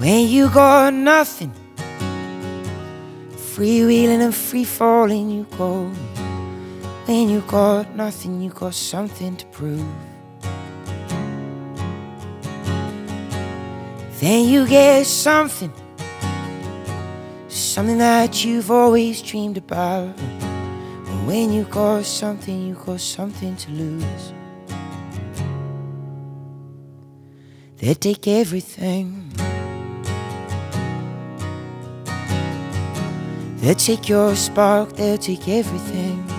When you got nothing, freewheeling and free falling you go. When you got nothing, you got something to prove. Then you get something, something that you've always dreamed about. And when you got something, you got something to lose. They'll take everything. They'll take your spark, they'll take everything.